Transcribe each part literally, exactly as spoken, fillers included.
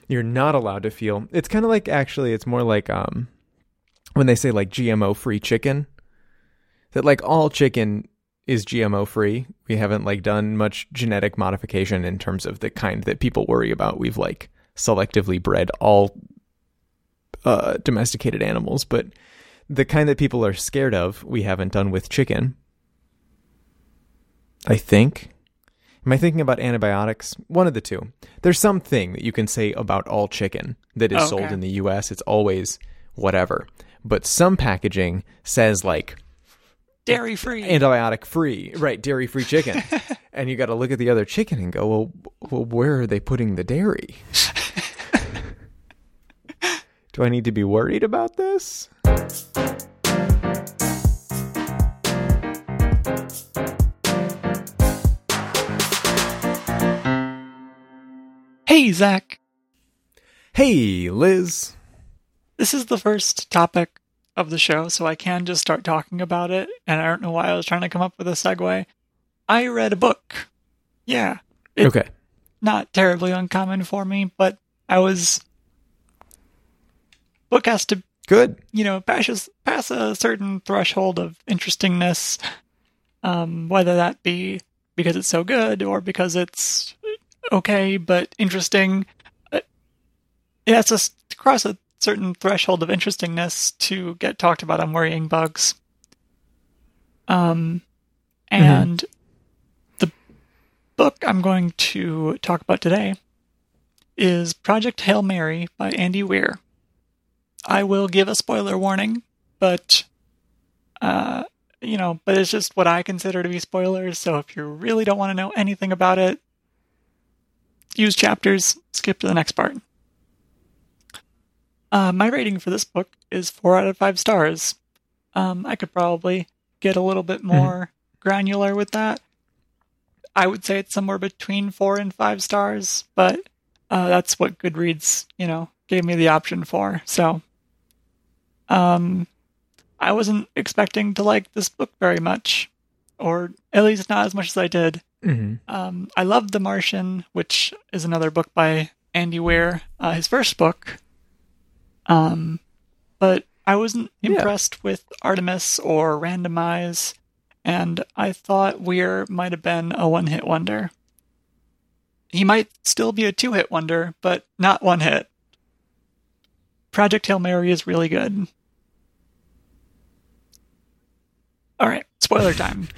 you're not allowed to feel. It's kind of like, actually, it's more like um, when they say like G M O-free chicken, that like all chicken is G M O-free. We haven't like done much genetic modification in terms of the kind that people worry about. We've like selectively bred all uh, domesticated animals, but the kind that people are scared of, we haven't done with chicken. I think. Am I thinking about antibiotics? One of the two. There's something that you can say about all chicken that is Oh, okay. sold in the U S. It's always whatever. But some packaging says like Dairy free. antibiotic free, right? Dairy free chicken. And you got to look at the other chicken and go, well, well, where are they putting the dairy? Do I need to be worried about this? Hey, Zach. Hey, Liz. This is the first topic of the show, so I can just start talking about it, and I don't know why I was trying to come up with a segue. I read a book. Yeah. It's Okay. not terribly uncommon for me, but I was... Book has to, Good. you know, pass, pass a certain threshold of interestingness, um, whether that be because it's so good or because it's okay but interesting. Uh, It has to s- cross a certain threshold of interestingness to get talked about on Worrying Bugs. Um, and the book I'm going to talk about today is Project Hail Mary by Andy Weir. I will give a spoiler warning, but, uh, you know, but it's just what I consider to be spoilers, so if you really don't want to know anything about it, use chapters, skip to the next part. Uh, my rating for this book is four out of five stars. Um, I could probably get a little bit more granular with that. I would say it's somewhere between four and five stars, but uh, that's what Goodreads, you know, gave me the option for, so... Um, I wasn't expecting to like this book very much, or at least not as much as I did. Mm-hmm. Um, I loved The Martian, which is another book by Andy Weir, uh, his first book. Um, but I wasn't Yeah. impressed with Artemis or Randomize, and I thought Weir might have been a one-hit wonder. He might still be a two-hit wonder, but not one hit. Project Hail Mary is really good. All right, spoiler time.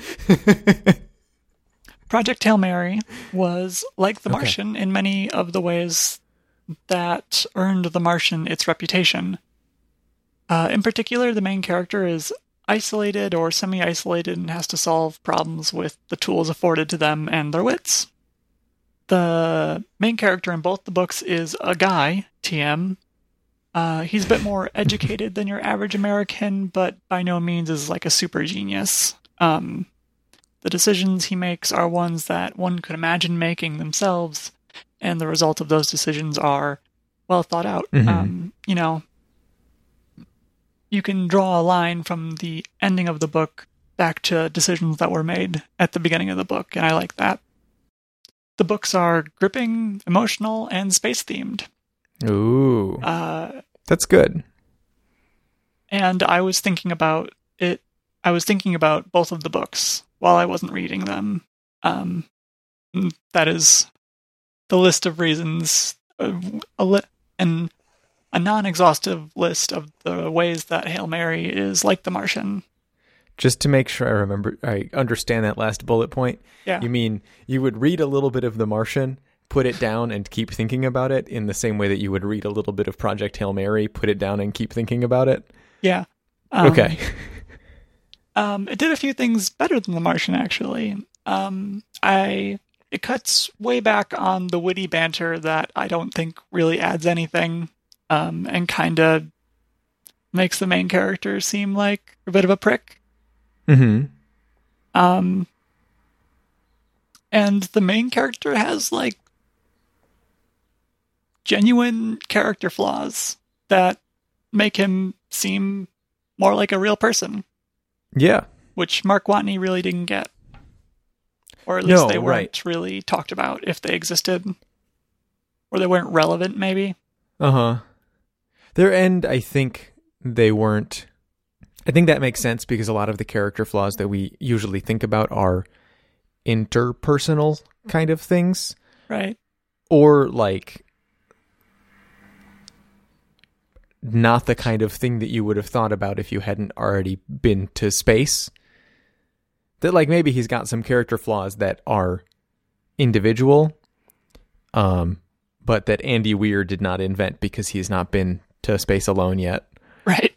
Project Hail Mary was like The Okay. Martian in many of the ways that earned The Martian its reputation. Uh, in particular, the main character is isolated or semi-isolated and has to solve problems with the tools afforded to them and their wits. The main character in both the books is a guy, T M. Uh, he's a bit more educated than your average American, but by no means is like a super genius. Um, the decisions he makes are ones that one could imagine making themselves, and the result of those decisions are well thought out. Mhm. Um, you know, you can draw a line from the ending of the book back to decisions that were made at the beginning of the book, and I like that. The books are gripping, emotional, and space-themed. Ooh, Uh, that's good. and I was thinking about it. I was thinking about both of the books while I wasn't reading them. Um, that is the list of reasons, uh, a li- and a non-exhaustive list of the ways that Hail Mary is like The Martian. Just to make sure I remember, I understand that last bullet point. Yeah. You mean you would read a little bit of The Martian, put it down, and keep thinking about it in the same way that you would read a little bit of Project Hail Mary, put it down, and keep thinking about it? Yeah. Um, Okay. Um, it did a few things better than The Martian, actually. Um, I it cuts way back on the witty banter that I don't think really adds anything, um, and kind of makes the main character seem like a bit of a prick. Mm-hmm. Um, and the main character has like genuine character flaws that make him seem more like a real person, Yeah. which Mark Watney really didn't get. Or at least No, they weren't right. really talked about if they existed. or they weren't relevant, maybe. Uh-huh. Their end, I think they weren't... I think that makes sense because a lot of the character flaws that we usually think about are interpersonal kind of things. Right. Or, like, not the kind of thing that you would have thought about if you hadn't already been to space. That, like, maybe he's got some character flaws that are individual, um, but that Andy Weir did not invent because he's not been to space alone yet. Right.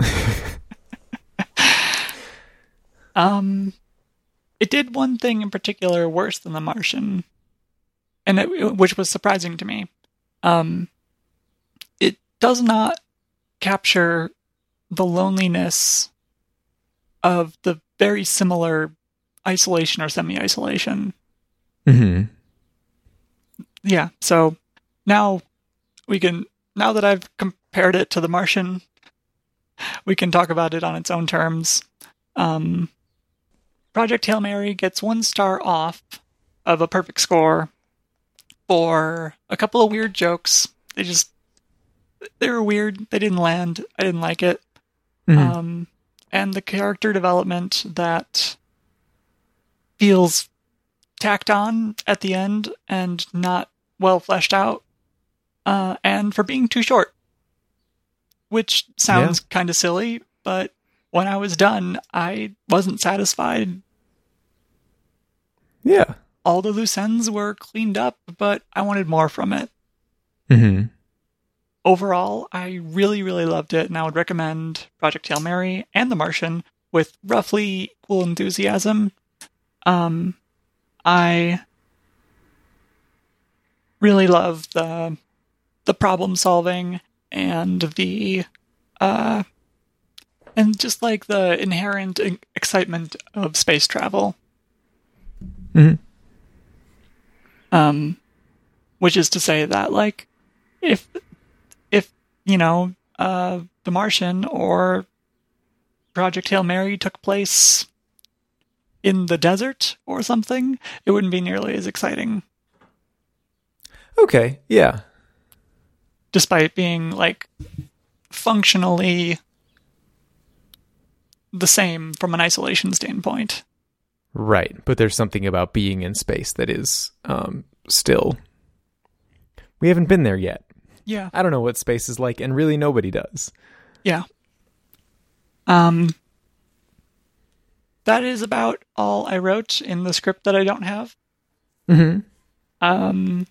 um, it did one thing in particular worse than The Martian, and it, which was surprising to me. Um, it does not capture the loneliness of the very similar isolation or semi-isolation. Mm-hmm. Yeah, so now we can, now that I've compared it to The Martian, we can talk about it on its own terms. Um, Project Hail Mary gets one star off of a perfect score for a couple of weird jokes. They just, they were weird. They didn't land. I didn't like it. Mm-hmm. Um, and the character development that feels tacked on at the end and not well fleshed out, uh, and for being too short, which sounds yeah. kind of silly, but when I was done, I wasn't satisfied. Yeah. All the loose ends were cleaned up, but I wanted more from it. Mm-hmm. Overall, I really, really loved it, and I would recommend Project Hail Mary and The Martian with roughly equal enthusiasm. Um, I really love the the problem solving and the uh, and just like the inherent excitement of space travel. Mm-hmm. Um, which is to say that, like, if if you know, uh, The Martian or Project Hail Mary took place in the desert or something, it wouldn't be nearly as exciting. Okay, yeah. Despite being, like, functionally the same from an isolation standpoint. Right, but there's something about being in space that is um, still... We haven't been there yet. Yeah. I don't know what space is like, and really nobody does. Yeah. Um... That is about all I wrote in the script that I don't have. Mm-hmm. Um,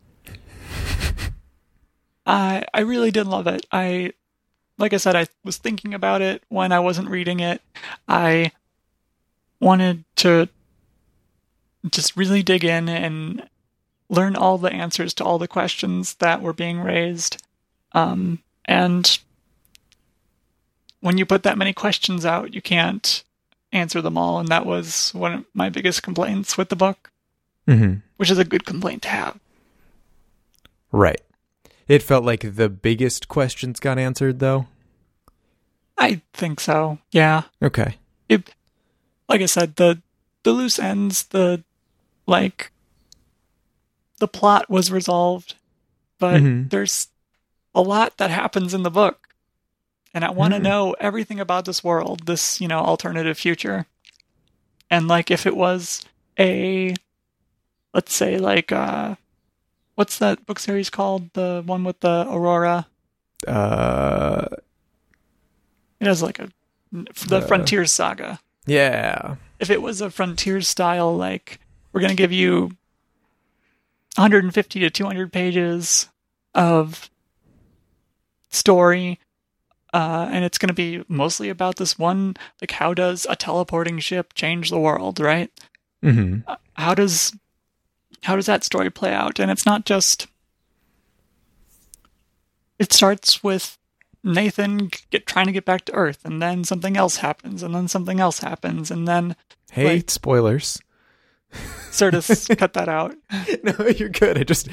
I I really did love it. I, like I said, I was thinking about it when I wasn't reading it. I wanted to just really dig in and learn all the answers to all the questions that were being raised. Um, and when you put that many questions out, you can't answer them all, and that was one of my biggest complaints with the book. Mm-hmm. Which is a good complaint to have. Right. It felt like the biggest questions got answered, though? I think so, yeah. Okay. It, like I said, the the loose ends, the, like, the plot was resolved, but mm-hmm. there's a lot that happens in the book. And I want to mm. know everything about this world, this, you know, alternative future. And, like, if it was a, let's say, like, uh, what's that book series called? The one with the Aurora? Uh, it has, like, a, the uh, Frontiers saga. Yeah. If it was a Frontiers style, like, we're going to give you one hundred fifty to two hundred pages of story, Uh, and it's going to be mostly about this one, like, how does a teleporting ship change the world, right? Mm-hmm. Uh, how does how does that story play out? And it's not just... It starts with Nathan get, trying to get back to Earth, and then something else happens, and then something else happens, and then... Hey, like, spoilers. Sort of cut that out. No, you're good. I just...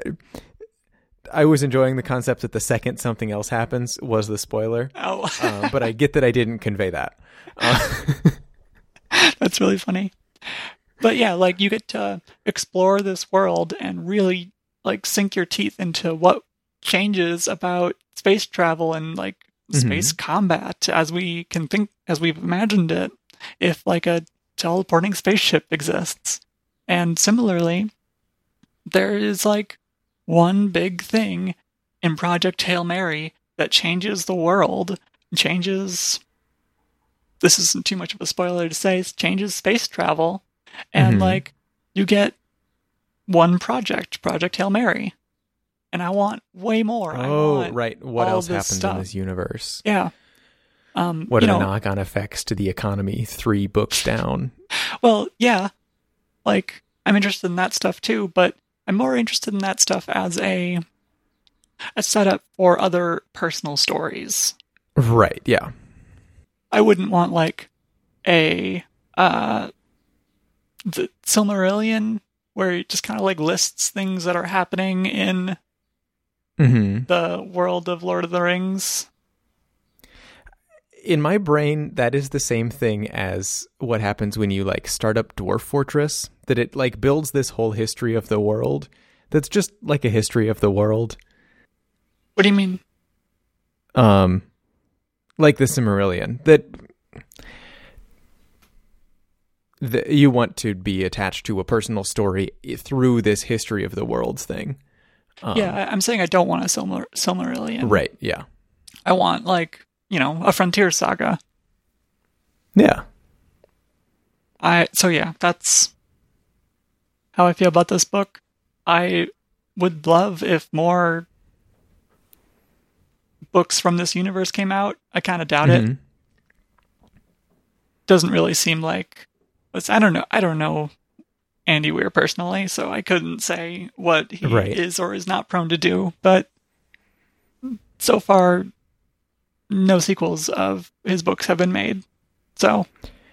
I was enjoying the concept that the second something else happens was the spoiler. Oh. uh, but I get that I didn't convey that. Uh, That's really funny. But yeah, like, you get to explore this world and really like sink your teeth into what changes about space travel and like space Mm-hmm. combat as we can think, as we've imagined it, if like a teleporting spaceship exists. And similarly, there is like one big thing in Project Hail Mary that changes the world, changes, this isn't too much of a spoiler to say, it changes space travel. And Mhm. like, you get one project, Project Hail Mary. And I want way more. I Oh, want right. What all else this happens stuff. in this universe? Yeah. Um, What you are the know, knock-on effects to the economy three books down? well, yeah. Like, I'm interested in that stuff too, but I'm more interested in that stuff as a a setup for other personal stories. Right, yeah. I wouldn't want like a uh the Silmarillion where it just kind of like lists things that are happening in Mm-hmm. the world of Lord of the Rings. In my brain, that is the same thing as what happens when you like start up Dwarf Fortress, that it like builds this whole history of the world that's just like a history of the world. What do you mean? Um like the Silmarillion, that the, you want to be attached to a personal story through this history of the worlds thing. Um, Yeah, I- I'm saying I don't want a Silmar- Silmarillion. Right, yeah. I want like, you know, a frontier saga. Yeah. I so yeah, that's how I feel about this book. I would love if more books from this universe came out. I kind of doubt it. Mhm. Doesn't really seem like it's, I don't know. I don't know Andy Weir personally, so I couldn't say what he Right. is or is not prone to do. But so far, no sequels of his books have been made. So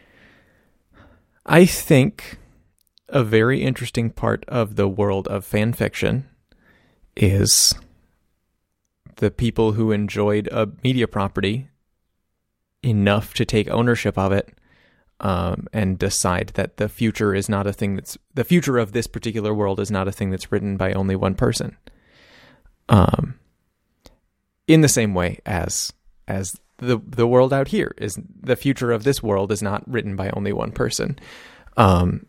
I think a very interesting part of the world of fan fiction is the people who enjoyed a media property enough to take ownership of it, um, and decide that the future is not a thing that's the future of this particular world is not a thing that's written by only one person. Um, in the same way as as the the world out here is the future of this world is not written by only one person. Um,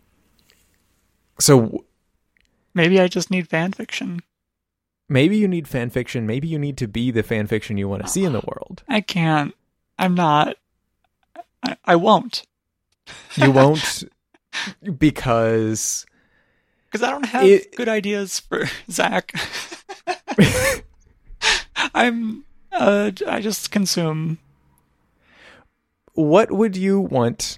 so maybe I just need fan fiction. maybe you need fan fiction. Maybe you need to be the fan fiction you want to see in the world. I can't. I'm not. I, I won't. You won't because Because I don't have It- good ideas for Zach. I'm. Uh, I just consume. what would you want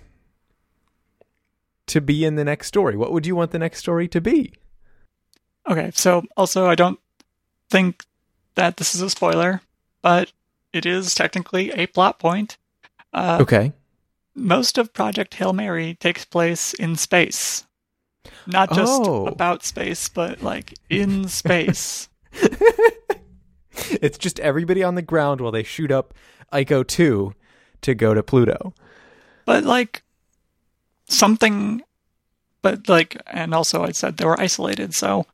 to be in the next story? What would you want the next story to be? Okay, so also I don't think that this is a spoiler, but it is technically a plot point. Uh, Okay. Most of Project Hail Mary takes place in space. Not just Oh. about space, but like in space. It's just everybody on the ground while they shoot up Ico two to go to Pluto. But like something, but like, and also I said they were isolated, so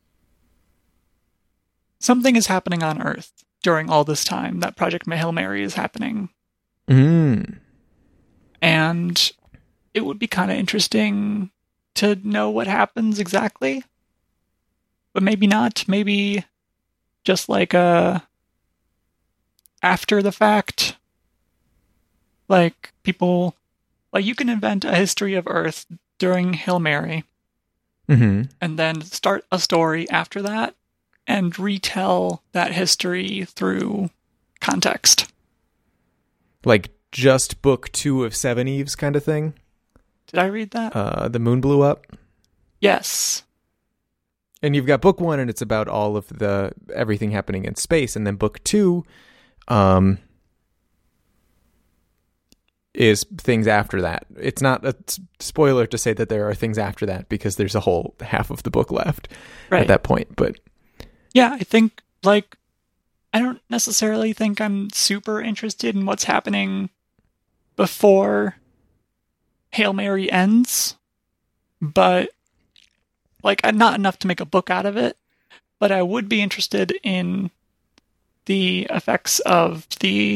something is happening on Earth during all this time that Project Hail Mary is happening. Mm. And it would be kind of interesting to know what happens exactly. But maybe not. Maybe just like a after the fact. Like people, like you can invent a history of Earth during Hail Mary Mm-hmm. and then start a story after that and retell that history through context. Like just book two of Seven Eves kind of thing. Did I read that? Uh, the moon blew up. Yes. And you've got book one, and it's about all of the everything happening in space, and then book two, um, is things after that. It's not a s- spoiler to say that there are things after that because there's a whole half of the book left Right. at that point. But Yeah, I think, like, I don't necessarily think I'm super interested in what's happening before Hail Mary ends, but, like, not enough to make a book out of it. but I would be interested in the effects of the...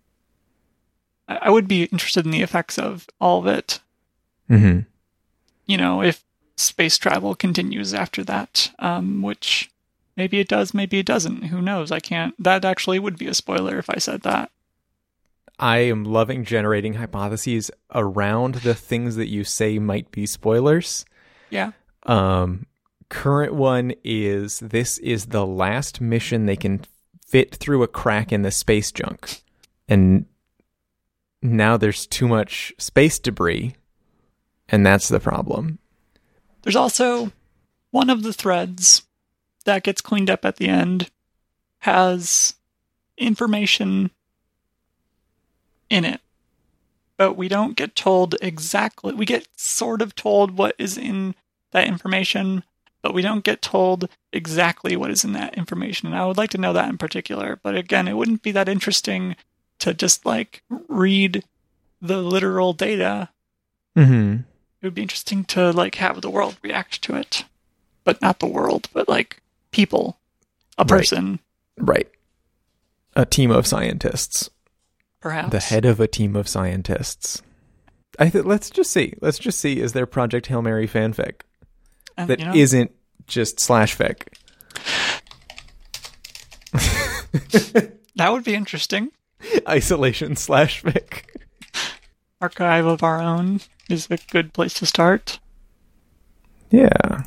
I would be interested in the effects of all of it. Mm-hmm. You know, if space travel continues after that, um, which maybe it does, maybe it doesn't. Who knows? I can't... That actually would be a spoiler if I said that. I am loving generating hypotheses around the things that you say might be spoilers. Yeah. Um, current one is this is the last mission they can fit through a crack in the space junk. And now there's too much space debris, and that's the problem. There's also one of the threads that gets cleaned up at the end has information in it, but we don't get told exactly. We get sort of told what is in that information, but we don't get told exactly what is in that information. And I would like to know that in particular, but again, it wouldn't be that interesting to just like read the literal data. Mm-hmm. It would be interesting to like have the world react to it, but not the world, but like people, a person. Right. A team of scientists. Perhaps. The head of a team of scientists. I th- let's just see. Let's just see. Is there Project Hail Mary fanfic And, that you know, isn't just slash fic? that would be interesting. Isolation slash fic. Archive of our own is a good place to start. Yeah.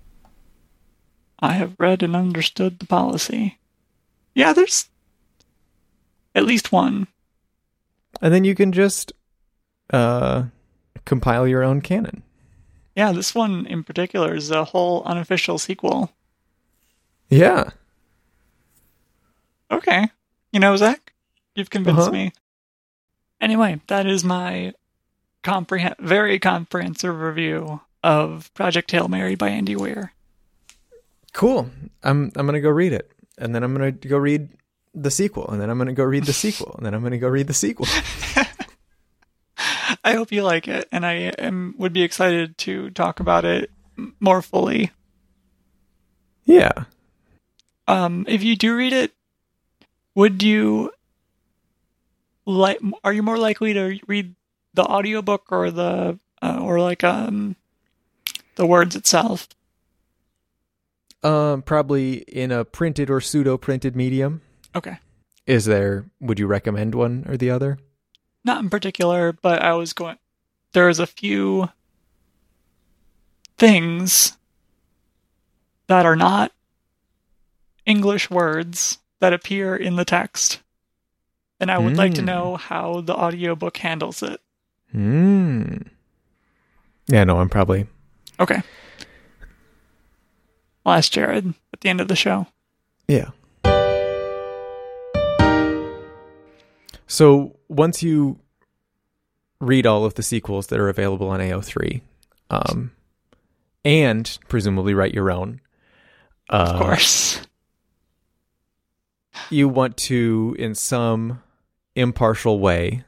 I have read and understood the policy. Yeah, there's at least one. And then you can just uh, compile your own canon. Yeah, this one in particular is a whole unofficial sequel. Yeah. Okay. You know, Zach, you've convinced Uh-huh. me. Anyway, that is my comprehend- very comprehensive review of Project Hail Mary by Andy Weir. Cool. I'm I'm gonna go read it, and then I'm gonna go read the sequel, and then I'm gonna go read the sequel, and then I'm gonna go read the sequel. I hope you like it, and I am would be excited to talk about it more fully. Yeah. Um, if you do read it, would you like? Are you more likely to read the audiobook or the uh, or like um the words itself? Um, probably in a printed or pseudo-printed medium. Okay. Is there? Would you recommend one or the other? Not in particular, but I was going... There's a few things that are not English words that appear in the text. And I would mm. like to know how the audiobook handles it. Hmm. Yeah, no, I'm probably... Okay. I'll ask Jared at the end of the show. Yeah. So once you read all of the sequels that are available on A O three, um, and presumably write your own, uh, of course, you want to, in some impartial way,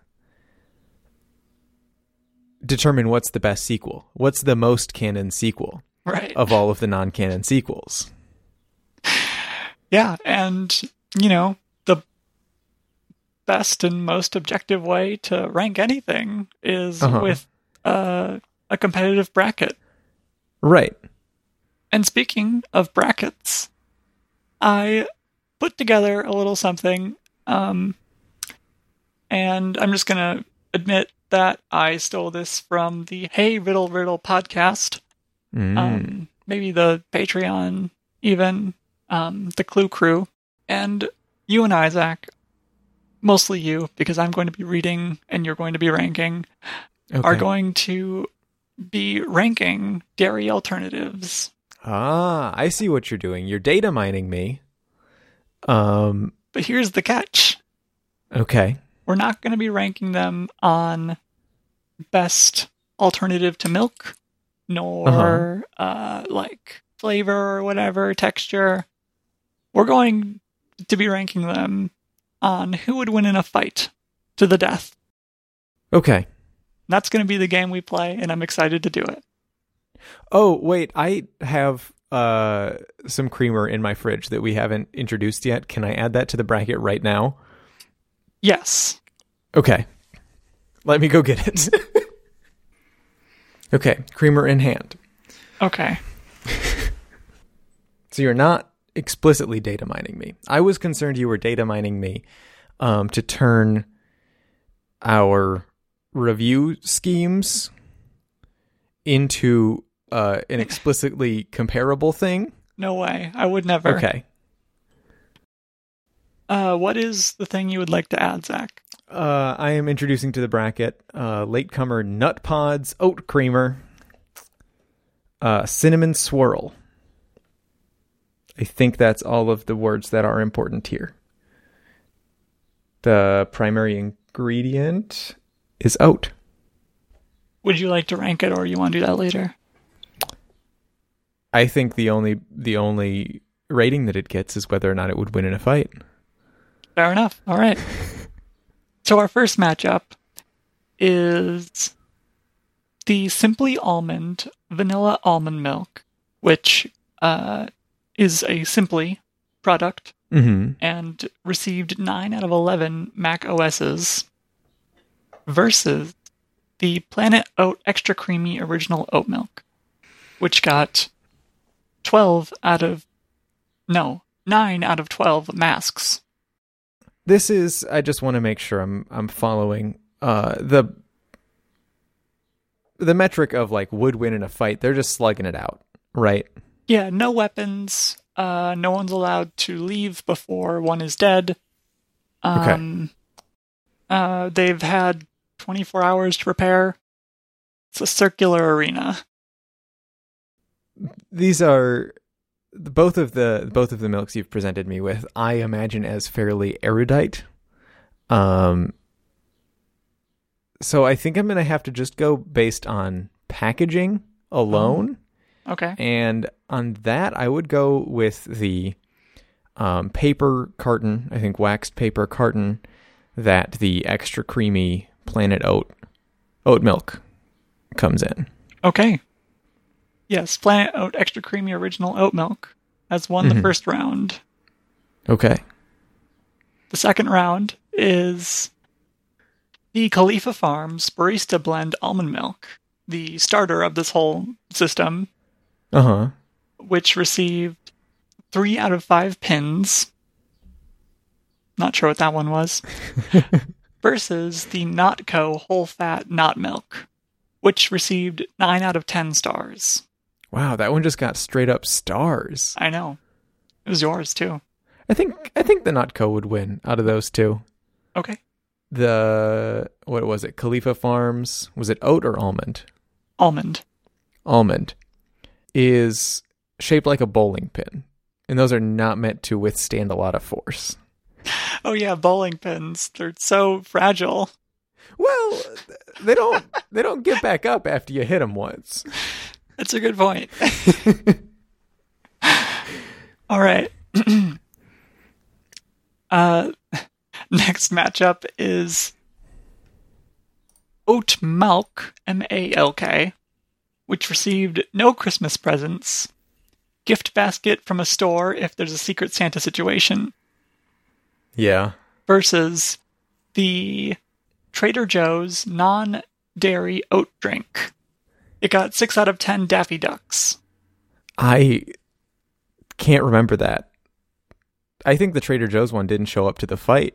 determine what's the best sequel. What's the most canon sequel, right, of all of the non-canon sequels? Yeah, and, you know, the best and most objective way to rank anything is uh-huh. with uh, a competitive bracket. Right. And speaking of brackets, I put together a little something, um, and I'm just going to admit that I stole this from the Hey Riddle Riddle podcast, mm. um, maybe the Patreon even, um, the Clue Crew, and you and I, Zach, mostly you, because I'm going to be reading and you're going to be ranking, okay. are going to be ranking dairy alternatives. Ah, I see what you're doing. You're data mining me. Um, but here's the catch. Okay. We're not going to be ranking them on best alternative to milk, nor uh-huh. uh, like flavor or whatever, texture. We're going to be ranking them on who would win in a fight to the death. Okay. That's going to be the game we play, and I'm excited to do it. Oh, wait, I have uh, some creamer in my fridge that we haven't introduced yet. Can I add that to the bracket right now? Yes. Okay. Let me go get it. Okay, creamer in hand. Okay. So you're not explicitly data mining me. I was concerned you were data mining me um, to turn our review schemes into uh, an explicitly comparable thing. No way. I would never. Okay. Uh, what is the thing you would like to add, Zach? Uh, I am introducing to the bracket uh, latecomer Nut Pods Oat Creamer, uh, Cinnamon Swirl. I think that's all of the words that are important here. The primary ingredient is oat. Would you like to rank it, or you want to do that later? I think the only the only rating that it gets is whether or not it would win in a fight. Fair enough. All right. So our first matchup is the Simply Almond Vanilla Almond Milk, which uh, is a Simply product Mm-hmm. and received nine out of eleven Mac O S's, versus the Planet Oat Extra Creamy Original Oat Milk, which got twelve out of, no, nine out of twelve masks. This is, I just want to make sure I'm I'm following uh, the the metric of like would win in a fight. They're just slugging it out, right? Yeah, no weapons. Uh, no one's allowed to leave before one is dead. Um, okay. Uh, they've had twenty-four hours to prepare. It's a circular arena. These are both of the both of the milks you've presented me with, I imagine as fairly erudite. Um, so I think I'm going to have to just go based on packaging alone. Oh. Okay. And on that, I would go with the um, paper carton, I think waxed paper carton, that the extra creamy Planet Oat oat milk comes in. Okay. Yes, Planet Oat Extra Creamy Original Oat Milk has won mm-hmm. the first round. Okay. The second round is the Khalifa Farms Barista Blend Almond Milk, the starter of this whole system. Uh-huh. Which received three out of five pins. Not sure what that one was. Versus the Notco Whole Fat Not Milk, which received nine out of ten stars. Wow, that one just got straight up stars. I know. It was yours, too. I think I think the Notco would win out of those two. Okay. The, what was it, Khalifa Farms, was it oat or almond? Almond. Almond. Is shaped like a bowling pin, and those are not meant to withstand a lot of force. Oh yeah, bowling pins. They're so fragile. Well, they don't they don't get back up after you hit them once. That's a good point. All right. uh, next matchup is Oat Malk, M A L K, which received no Christmas presents, gift basket from a store if there's a Secret Santa situation. Yeah. Versus the Trader Joe's non-dairy oat drink. It got six out of ten Daffy Ducks. I can't remember that. I think the Trader Joe's one didn't show up to the fight.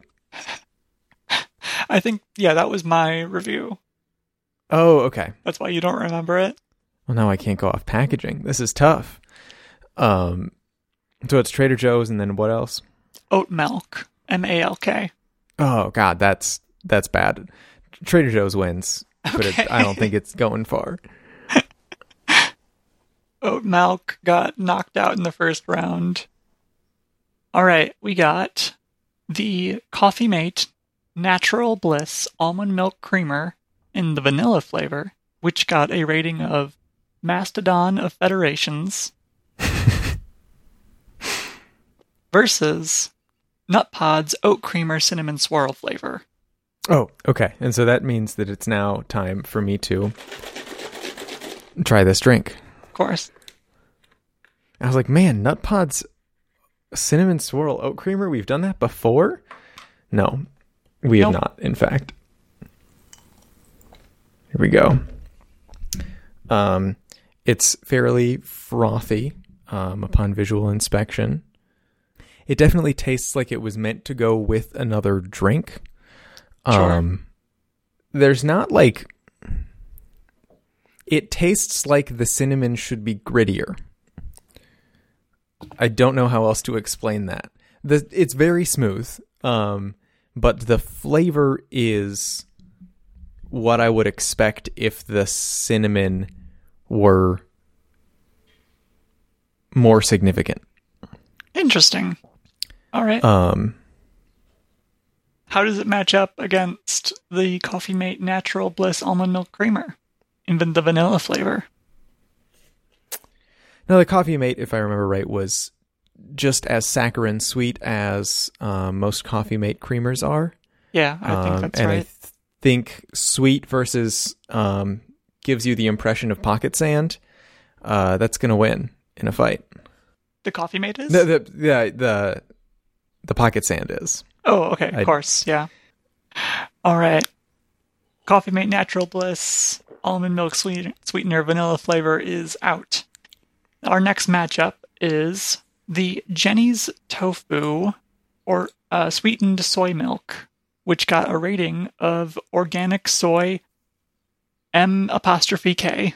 I think, yeah, that was my review. Oh, okay. That's why you don't remember it? Well, now I can't go off packaging. This is tough. Um, so it's Trader Joe's, and then what else? Oat Milk, M A L K. Oh God, that's that's bad. Trader Joe's wins, okay. but it, I don't think it's going far. Oat Milk got knocked out in the first round. All right, we got the Coffee Mate Natural Bliss Almond Milk Creamer in the vanilla flavor, which got a rating of Mastodon of Federations, versus Nut Pods Oat Creamer Cinnamon Swirl flavor. Oh, okay. And so that means that it's now time for me to try this drink. Of course. I was like, man, Nut Pods cinnamon swirl oat creamer. We've done that before. No, we have nope. not. In fact, here we go. Um, it's fairly frothy. Um, upon visual inspection, it definitely tastes like it was meant to go with another drink. Sure. Um, there's not like. It tastes like the cinnamon should be grittier. I don't know how else to explain that. The it's very smooth, um, but the flavor is what I would expect if the cinnamon were more significant. Interesting. All right. Um, how does it match up against the Coffee Mate Natural Bliss Almond Milk Creamer? Even the vanilla flavor. No, the Coffee Mate, if I remember right, was just as saccharine sweet as um, most Coffee Mate creamers are. Yeah, I think um, that's and right. I th- think sweet versus um, gives you the impression of pocket sand. Uh, that's going to win in a fight. The Coffee Mate is? The the the the, the pocket sand is. Oh, okay, of I, course, yeah. All right. Coffee Mate Natural Bliss Almond Milk sweet, Sweetener Vanilla flavor is out. Our next matchup is the Jenny's Tofu or uh, Sweetened Soy Milk, which got a rating of organic soy M apostrophe K.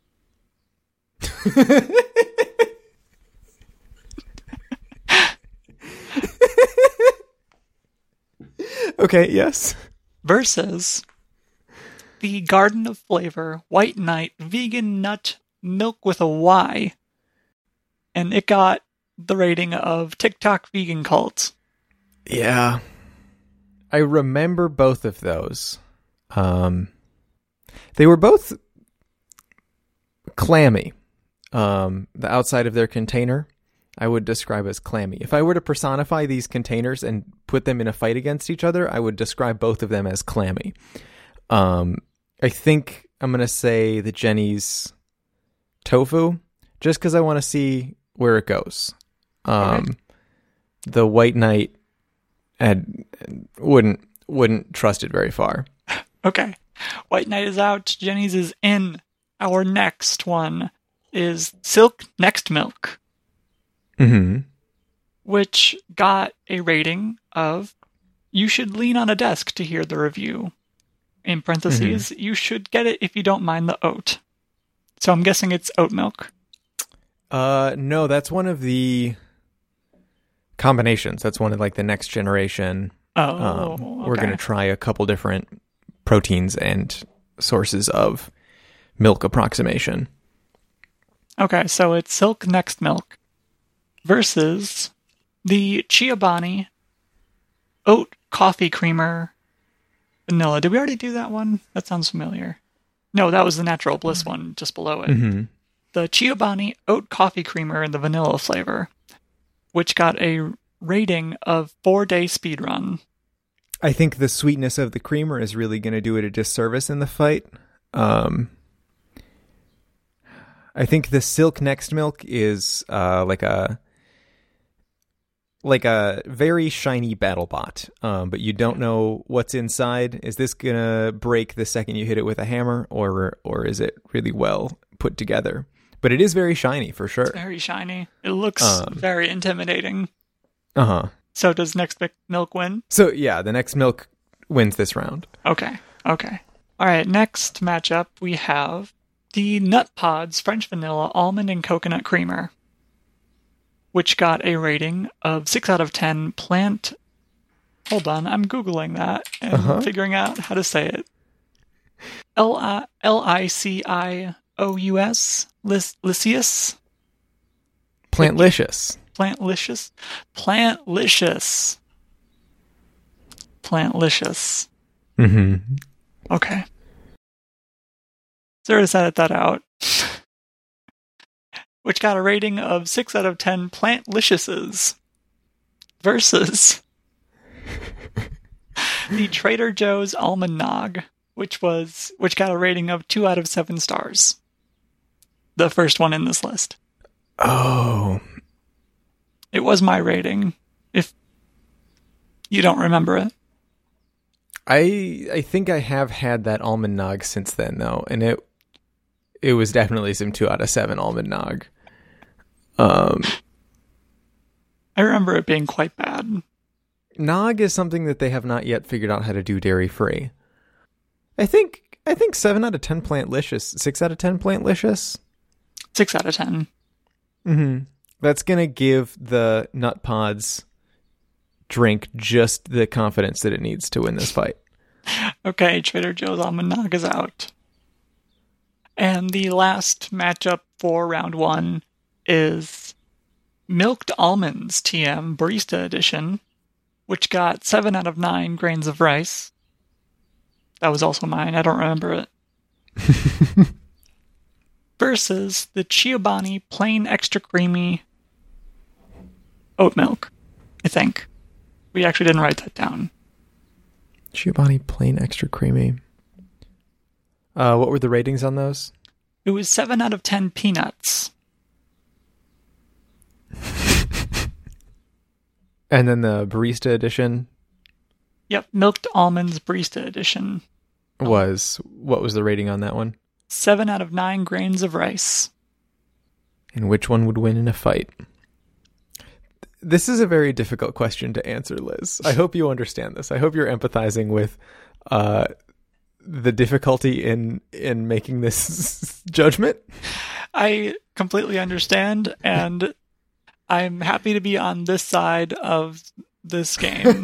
Okay, yes. Versus the Garden of Flavor White Knight Vegan Nut Milk with a Y. And it got the rating of TikTok Vegan Cult. Yeah. I remember both of those. Um, they were both clammy. Um, the outside of their container, I would describe as clammy. If I were to personify these containers and put them in a fight against each other, I would describe both of them as clammy. Um, I think I'm going to say the Jenny's Tofu, just because I want to see where it goes. Um, okay. The White Knight had, wouldn't wouldn't trust it very far. Okay. White Knight is out. Jenny's is in. Our next one is Silk Next Milk. Mm-hmm. Which got a rating of you should lean on a desk to hear the review. In parentheses, mm-hmm. you should get it if you don't mind the oat. So I'm guessing it's oat milk. Uh, no, that's one of the combinations. That's one of like the next generation. Oh, um, okay. We're going to try a couple different proteins and sources of milk approximation. Okay, so it's Silk Next Milk versus the Chobani Oat Coffee Creamer Vanilla. Did we already do that one? That sounds familiar. No, that was the Natural Bliss one just below it. Mm-hmm. The Chobani Oat Coffee Creamer in the vanilla flavor, which got a rating of four-day speedrun. I think the sweetness of the creamer is really going to do it a disservice in the fight. Um, I think the Silk Next Milk is uh, like a like a very shiny BattleBot, um, but you don't know what's inside. Is this gonna break the second you hit it with a hammer, or or is it really well put together? But it is very shiny for sure. It's very shiny. It looks um, very intimidating. Uh huh. So does Next Milk win? So yeah, the Next Milk wins this round. Okay. Okay. All right. Next matchup we have the Nut Pods French Vanilla Almond and Coconut Creamer, which got a rating of six out of ten plant... Hold on, I'm Googling that and uh-huh. figuring out how to say it. L I C I O U S? Lycius? Plantlicious. Plantlicious? Plantlicious. Plantlicious. Mm-hmm. Okay. So let's edit that out. Which got a rating of six out of ten Plantliciouses versus the Trader Joe's Almond Nog, which was which got a rating of two out of seven stars. The first one in this list. Oh. It was my rating, if you don't remember it. I I think I have had that almond nog since then, though, and it it was definitely some two out of seven almond nog. Um, I remember it being quite bad. Nog is something that they have not yet figured out how to do dairy free. I think I think seven out of ten Plantlicious, six out of ten Plantlicious, six out of ten. Mm-hmm. That's gonna give the Nut Pods drink just the confidence that it needs to win this fight. Okay, Trader Joe's Almond Nog is out. And the last matchup for round one is Milked Almonds T M Barista Edition, which got seven out of nine grains of rice. That was also mine, I don't remember it. Versus the Chobani Plain Extra Creamy Oat Milk, I think. We actually didn't write that down. Chobani Plain Extra Creamy. Uh, what were the ratings on those? It was seven out of ten peanuts. And then the Barista Edition? Yep, Milked Almonds Barista Edition. Was, what was the rating on that one? Seven out of nine grains of rice. And which one would win in a fight? This is a very difficult question to answer, Liz. I hope you understand this. I hope you're empathizing with uh, the difficulty in in making this judgment. I completely understand, and I'm happy to be on this side of this game.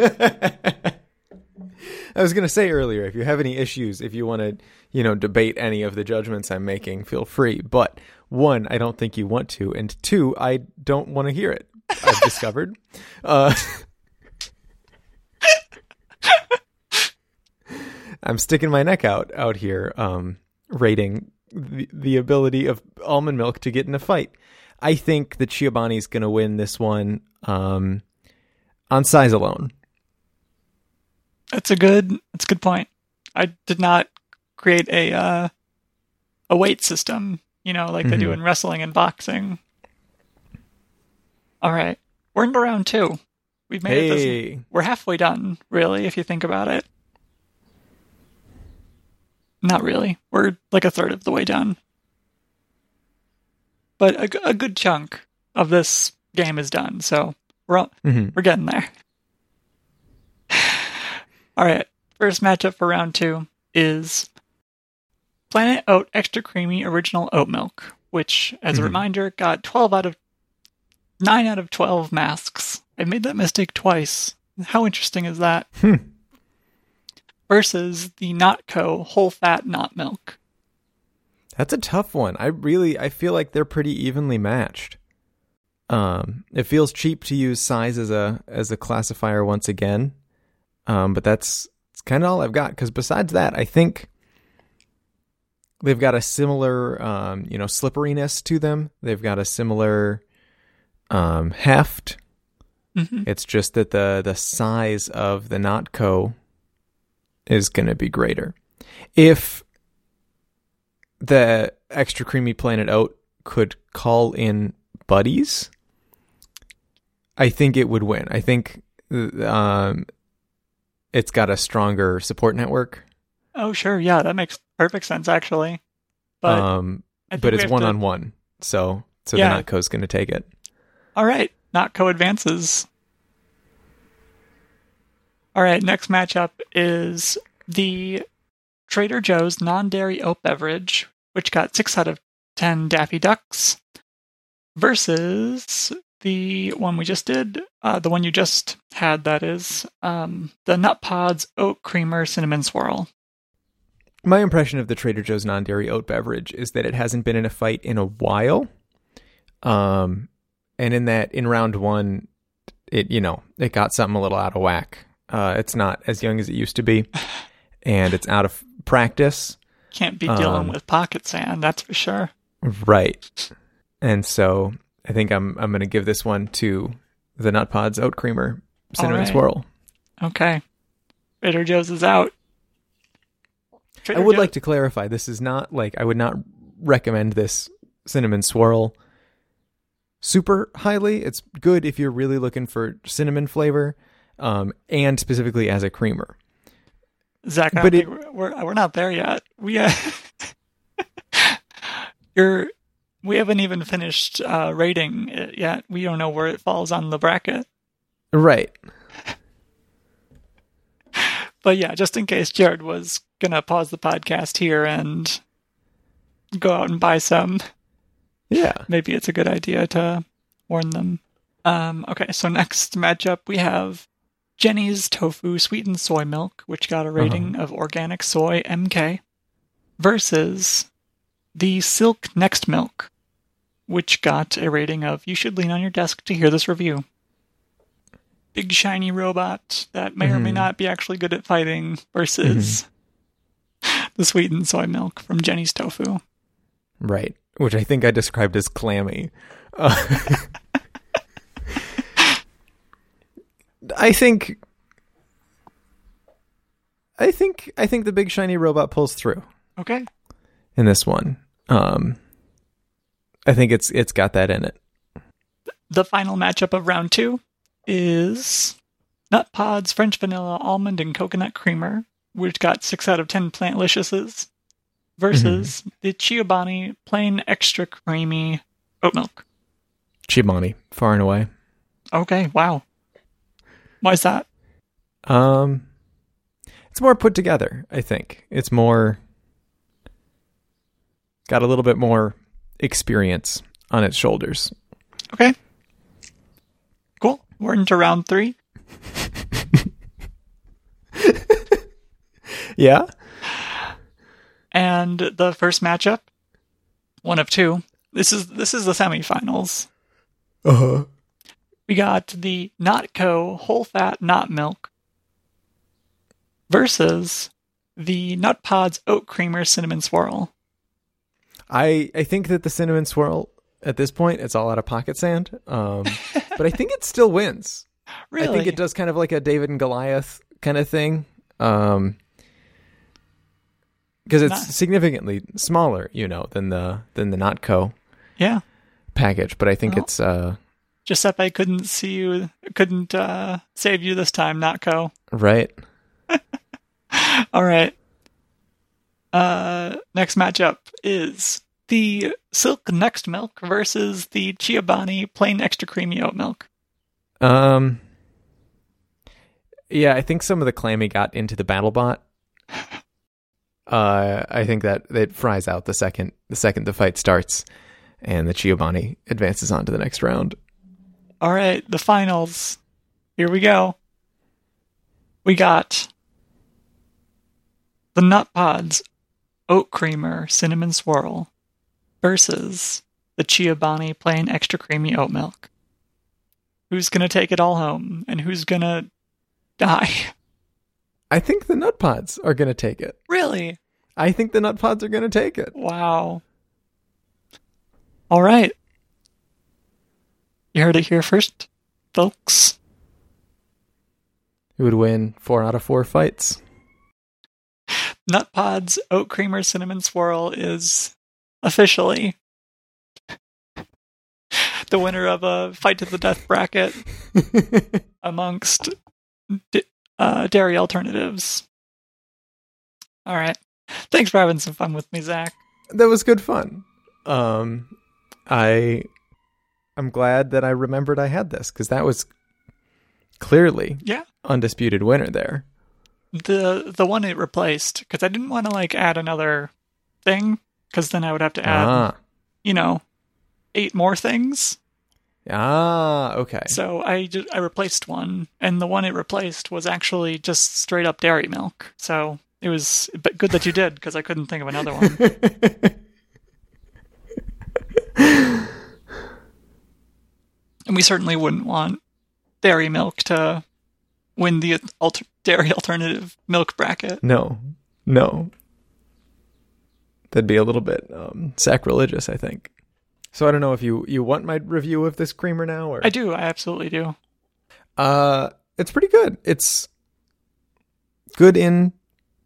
I was going to say earlier, if you have any issues, if you want to, you know, debate any of the judgments I'm making, feel free. But one, I don't think you want to, and two, I don't want to hear it. I've discovered. Uh, I'm sticking my neck out out here, um, rating the, the ability of almond milk to get in a fight. I think that Chobani's going to win this one um, on size alone. That's a good. That's a good point. I did not create a uh, a weight system, you know, like they mm-hmm. do in wrestling and boxing. All right, we're into round two. We've made hey. it. This, we're halfway done, really, if you think about it. Not really. We're like a third of the way done. But a, a good chunk of this game is done, so we're all, mm-hmm. we're getting there. All right, first matchup for round two is Planet Oat Extra Creamy Original Oat Milk, which, as mm-hmm. a reminder, got twelve out of nine out of twelve masks. I made that mistake twice. How interesting is that? Hmm. Versus the Notco Whole Fat Not Milk. That's a tough one. I really, I feel like they're pretty evenly matched. Um, it feels cheap to use size as a as a classifier once again. Um, but that's, that's kind of all I've got. Because besides that, I think they've got a similar, um, you know, slipperiness to them. They've got a similar um, heft. Mm-hmm. It's just that the the size of the Notco is going to be greater. If the Extra Creamy Planet Oat could call in buddies, I think it would win. I think um, it's got a stronger support network. Oh, sure. Yeah, that makes perfect sense, actually. But um, but it's one-on-one, to... so so yeah. the Notco's going to take it. All right. Notco advances. All right, next matchup is the Trader Joe's non-dairy oat beverage, which got six out of ten Daffy Ducks, versus the one we just did, uh, the one you just had, that is, um, the Nut Pods Oat Creamer Cinnamon Swirl. My impression of the Trader Joe's non-dairy oat beverage is that it hasn't been in a fight in a while. Um, and in that, in round one, it, you know, it got something a little out of whack. Uh, it's not as young as it used to be, and it's out of practice. Can't be dealing um, with pocket sand, that's for sure. Right. And so I think I'm I'm going to give this one to the Nut Pods Oat Creamer Cinnamon right. Swirl. Okay. Trader Joe's is out. Trader I would Joe- like to clarify, this is not like, I would not recommend this Cinnamon Swirl super highly. It's good if you're really looking for cinnamon flavor, um, and specifically as a creamer. Zach, I But don't it- think we're, we're we're not there yet. We uh, you're we haven't even finished uh, rating it yet. We don't know where it falls on the bracket. Right. But yeah, just in case Jared was gonna pause the podcast here and go out and buy some, Yeah. maybe it's a good idea to warn them. Um, okay, so next matchup we have Jenny's Tofu Sweetened Soy Milk, which got a rating Uh-huh. of Organic Soy M K, versus the Silk Next Milk, which got a rating of You Should Lean on Your Desk to Hear This Review. Big shiny robot that may or may Mhm. not be actually good at fighting versus the Sweetened Soy Milk from Jenny's Tofu. Right. Which I think I described as clammy. Uh, I think I think I think the big shiny robot pulls through Okay. in this one. Um I think it's it's got that in it. The final matchup of round two is Nut Pods French Vanilla Almond and Coconut Creamer, which got six out of ten Plantliciouses, versus the Chiyobani Plain Extra Creamy Oat Milk. Chibani, far and away. Okay, wow. Why's that? Um it's more put together, I think. It's more got a little bit more experience on its shoulders. Okay. Cool. We're into round three. Yeah? And the first matchup, one of two. This is this is the semifinals. Uh-huh. We got the Notco Whole Fat Not Milk versus the Nut Pods Oat Creamer Cinnamon Swirl. I I think that the cinnamon swirl at this point it's all out of pocket sand. Um but I think it still wins. Really? I think it does kind of like a David and Goliath kind of thing. Um because it's Not- significantly smaller, you know, than the than the Notco Yeah. package, but I think Well. it's uh Giuseppe couldn't see you, couldn't uh, save you this time, Notco. right. All right. Uh, next matchup is the Silk Next Milk versus the Chiyobani Plain Extra Creamy Oat Milk. Um Yeah, I think some of the clammy got into the BattleBot. Uh I think that it fries out the second the second the fight starts and the Chiyobani advances on to the next round. All right, the finals. Here we go. We got the Nut Pods Oat Creamer Cinnamon Swirl versus the Chiyobani Plain Extra Creamy Oat Milk. Who's going to take it all home and who's going to die? I think the Nut Pods are going to take it. Really? I think the Nut Pods are going to take it. Wow. All right. You heard it here first, folks. Who would win four out of four fights? Nut Pods Oat Creamer Cinnamon Swirl is officially the winner of a fight to the death bracket amongst d- uh, dairy alternatives. All right. Thanks for having some fun with me, Zach. That was good fun. Um, I, I'm glad that I remembered I had this because that was clearly Yeah. undisputed winner there. The the one it replaced, because I didn't want to like add another thing, because then I would have to add, Ah, you know, eight more things. ah, okay. So I just, I replaced one, and the one it replaced was actually just straight up dairy milk. So it was but good that you did, because I couldn't think of another one. And we certainly wouldn't want dairy milk to win the alter- dairy alternative milk bracket. No, no. That'd be a little bit um, sacrilegious, I think. So I don't know if you, you want my review of this creamer now, or I do, I absolutely do. uh, it's pretty good. It's good in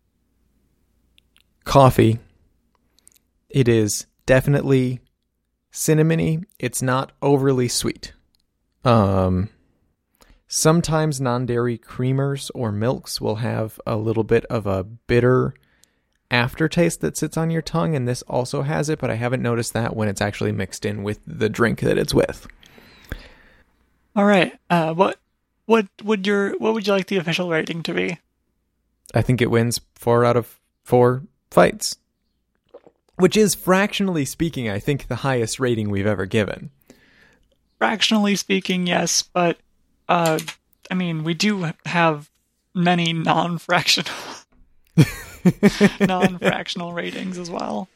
coffee. It is definitely cinnamony. It's not overly sweet. Um, sometimes non-dairy creamers or milks will have a little bit of a bitter aftertaste that sits on your tongue, and this also has it, but I haven't noticed that when it's actually mixed in with the drink that it's with. All right. Uh, what what would your what would you like the official rating to be? I think it wins four out of four fights, which is, fractionally speaking, I think the highest rating we've ever given. Fractionally speaking, yes, but uh, I mean, we do have many non-fractional non-fractional ratings as well.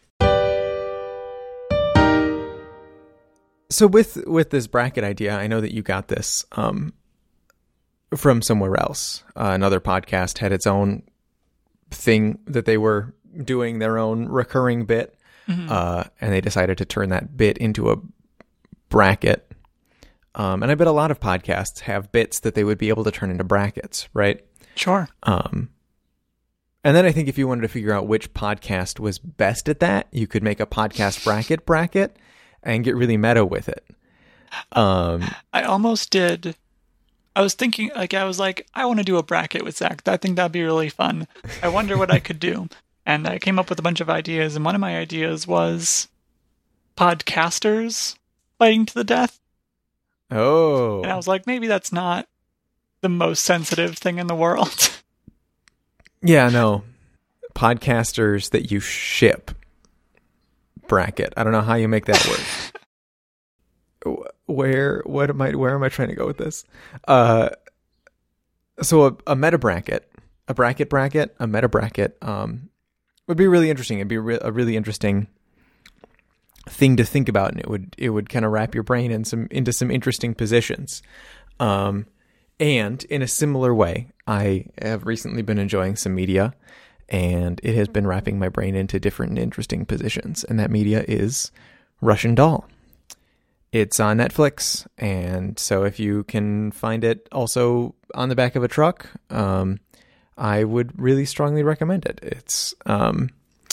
So with with this bracket idea, I know that you got this um, from somewhere else. Uh, another podcast had its own thing that they were doing, their own recurring bit, mm-hmm. uh, and they decided to turn that bit into a bracket. Um, and I bet a lot of podcasts have bits that they would be able to turn into brackets, right? Sure. Um, and then I think if you wanted to figure out which podcast was best at that, you could make a podcast bracket bracket and get really meta with it. Um, I almost did. I was thinking, like, I was like, I want to do a bracket with Zach. I think that'd be really fun. I wonder what I could do. And I came up with a bunch of ideas, and one of my ideas was podcasters fighting to the death. Oh. And I was like, maybe that's not the most sensitive thing in the world. Yeah, no. Podcasters that you ship bracket. I don't know how you make that work. Where what am I where am I trying to go with this? Uh so a, a meta bracket, a bracket bracket, a meta bracket um would be really interesting. It'd be re- a really interesting thing to think about, and it would it would kind of wrap your brain in some into some interesting positions. Um and in a similar way, I have recently been enjoying some media, and it has been wrapping my brain into different and interesting positions. And that media is Russian Doll. It's on Netflix, and so if you can find it also on the back of a truck, um, I would really strongly recommend it. It's um,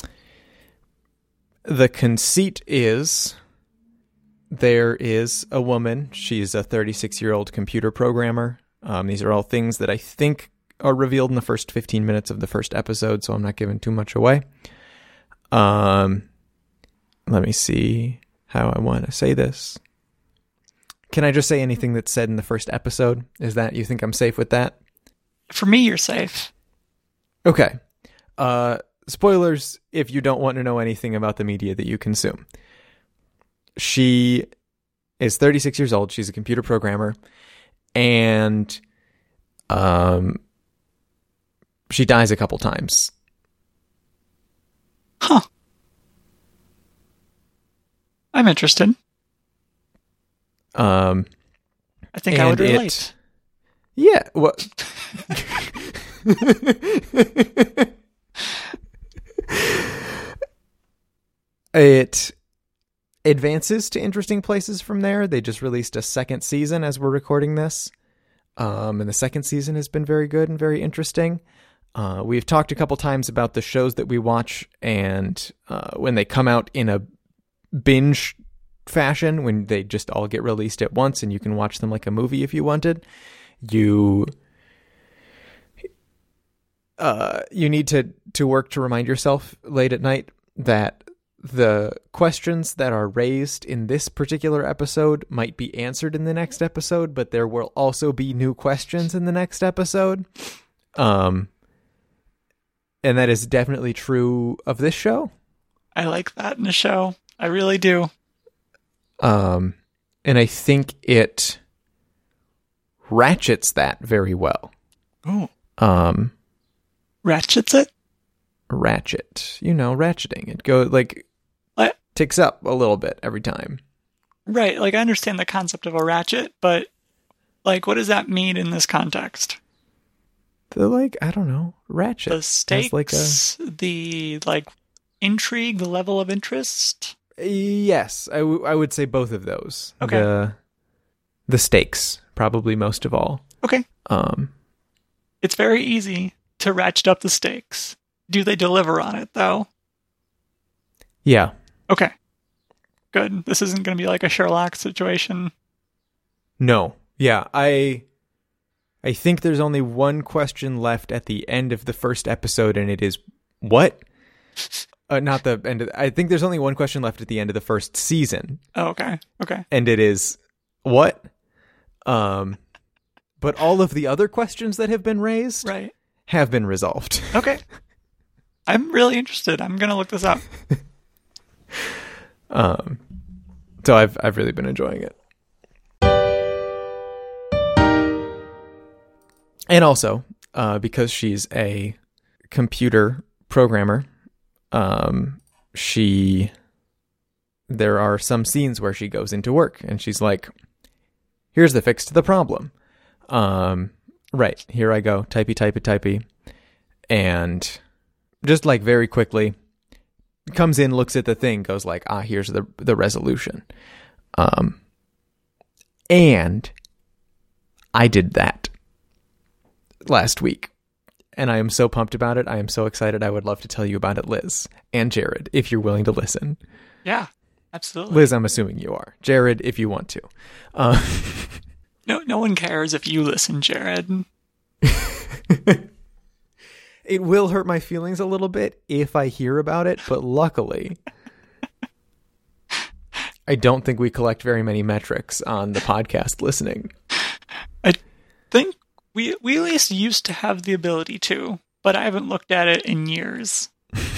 the conceit is there is a woman. She's a thirty-six-year-old computer programmer. Um, these are all things that I think are revealed in the first fifteen minutes of the first episode, so I'm not giving too much away. Um, let me see how I want to say this. Can I just say anything that's said in the first episode? Is that, you think I'm safe with that? For me, you're safe. Okay. Uh, spoilers if you don't want to know anything about the media that you consume. She is thirty-six years old. She's a computer programmer. And um, she dies a couple times. Huh. I'm interested. Um, I think I would relate. It, yeah. Well, it advances to interesting places from there. They just released a second season as we're recording this. Um, and the second season has been very good and very interesting. Uh, we've talked a couple times about the shows that we watch, and uh, when they come out in a binge fashion, when they just all get released at once and you can watch them like a movie if you wanted, you uh, you need to, to work to remind yourself late at night that the questions that are raised in this particular episode might be answered in the next episode, but there will also be new questions in the next episode. Um, and that is definitely true of this show. I like that in a show. I really do. Um, and I think it ratchets that very well. Oh. Um, ratchets it? Ratchet. You know, ratcheting. It goes like I, ticks up a little bit every time. Right. Like, I understand the concept of a ratchet, but like, what does that mean in this context? The like, I don't know, ratchet. The stakes, like a... the like intrigue, the level of interest. Yes, I, w- I would say both of those. Okay. The, the stakes, probably most of all. Okay. Um, it's very easy to ratchet up the stakes. Do they deliver on it, though? Yeah. Okay. good. This isn't going to be like a Sherlock situation. No. Yeah, I I think there's only one question left at the end of the first episode, and it is, what? Uh, not the end of, I think there's only one question left at the end of the first season. Oh, okay. Okay. And it is, what? Um, but all of the other questions that have been raised right. have been resolved. Okay. I'm really interested. I'm going to look this up. um, so I've I've really been enjoying it. And also, uh, because she's a computer programmer, um, she, there are some scenes where she goes into work and she's like, here's the fix to the problem. Um, right, here I go, typey, typey, typey. And just like very quickly, comes in, looks at the thing, goes like, ah, here's the the resolution. Um, and I did that last week, and I am so pumped about it. I am so excited. I would love to tell you about it, Liz and Jared, if you're willing to listen. Yeah, absolutely. Liz, I'm assuming you are. Jared, if you want to. Uh, no, no one cares if you listen, Jared. It will hurt my feelings a little bit if I hear about it, but luckily, I don't think we collect very many metrics on the podcast listening. I think we we at least used to have the ability to, but I haven't looked at it in years.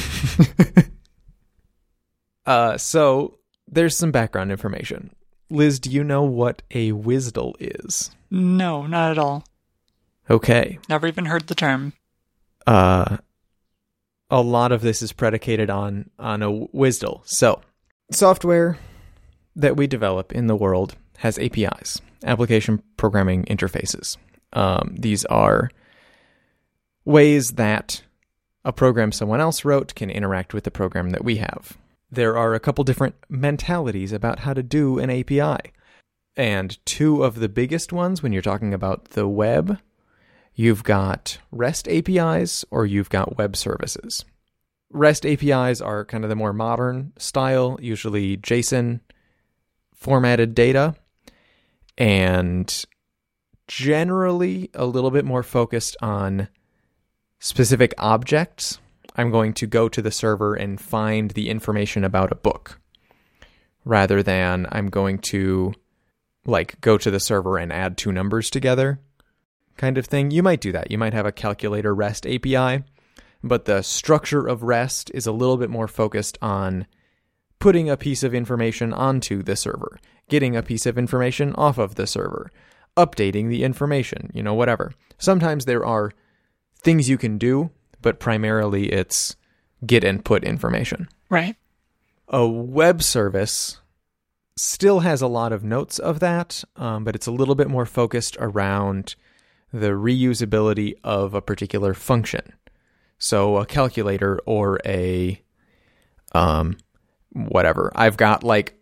uh, so there's some background information. Liz, do you know what a WSDL is? No, not at all. Okay. Never even heard the term. Uh, a lot of this is predicated on, on a WSDL. So, software that we develop in the world has A P Is, application programming interfaces. Um, these are ways that a program someone else wrote can interact with the program that we have. There are a couple different mentalities about how to do an A P I. And two of the biggest ones when you're talking about the web, you've got REST A P Is or you've got web services. REST A P Is are kind of the more modern style, usually JSON formatted data, and generally a little bit more focused on specific objects. I'm going to go to the server and find the information about a book, rather than I'm going to like go to the server and add two numbers together kind of thing. You might do that. You might have a calculator REST A P I, but the structure of REST is a little bit more focused on putting a piece of information onto the server, getting a piece of information off of the server, updating the information, you know, whatever. Sometimes there are things you can do, but primarily it's get and put information. Right. A web service still has a lot of notes of that, um, but it's a little bit more focused around the reusability of a particular function. So a calculator or a um whatever. I've got like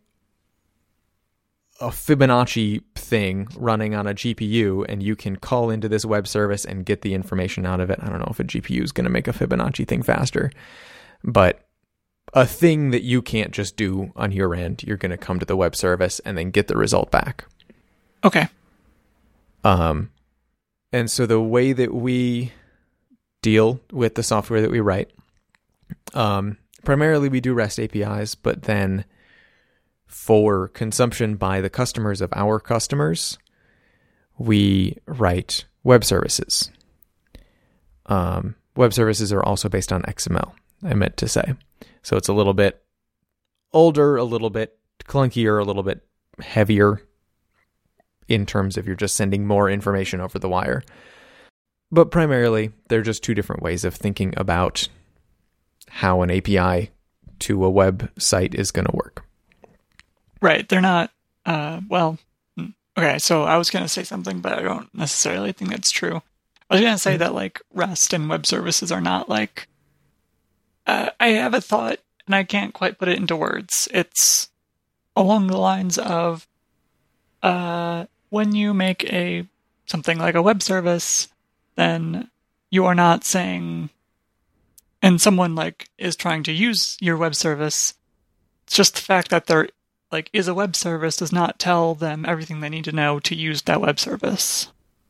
a Fibonacci thing running on a G P U, and you can call into this web service and get the information out of it. I don't know if a G P U is going to make a Fibonacci thing faster, but a thing that you can't just do on your end, you're going to come to the web service and then get the result back. Okay. Um, and so the way that we deal with the software that we write, um, primarily we do REST A P Is, but then for consumption by the customers of our customers, we write web services. Um, web services are also based on X M L, I meant to say. So it's a little bit older, a little bit clunkier, a little bit heavier in terms of you're just sending more information over the wire. But primarily, they're just two different ways of thinking about how an A P I to a website is going to work. Right. They're not, uh, well, okay, so I was going to say something, but I don't necessarily think that's true. I was going to say mm-hmm. that, like, REST and web services are not, like, uh, I have a thought, and I can't quite put it into words. It's along the lines of, uh, when you make a, something like a web service, then you are not saying, and someone, like, is trying to use your web service, it's just the fact that they're, like is a web service does not tell them everything they need to know to use that web service.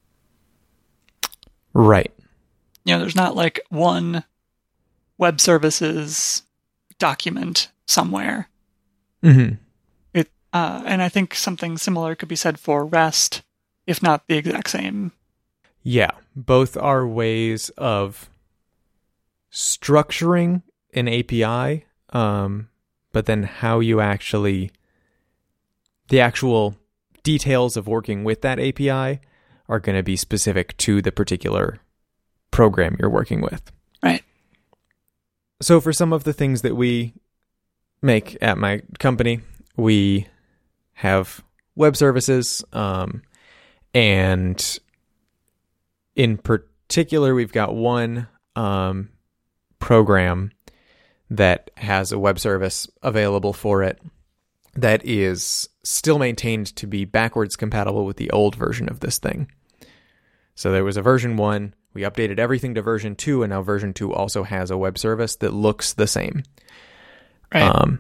Right. You know, there's not like one web services document somewhere. Mm-hmm. It, uh, and I think something similar could be said for REST, if not the exact same. Yeah, both are ways of structuring an A P I, um, but then how you actually, the actual details of working with that A P I are going to be specific to the particular program you're working with. Right. So for some of the things that we make at my company, we have web services, um, and in particular, we've got one um, program that has a web service available for it that is still maintained to be backwards compatible with the old version of this thing. So there was a version one, we updated everything to version two, and now version two also has a web service that looks the same. Right. Um,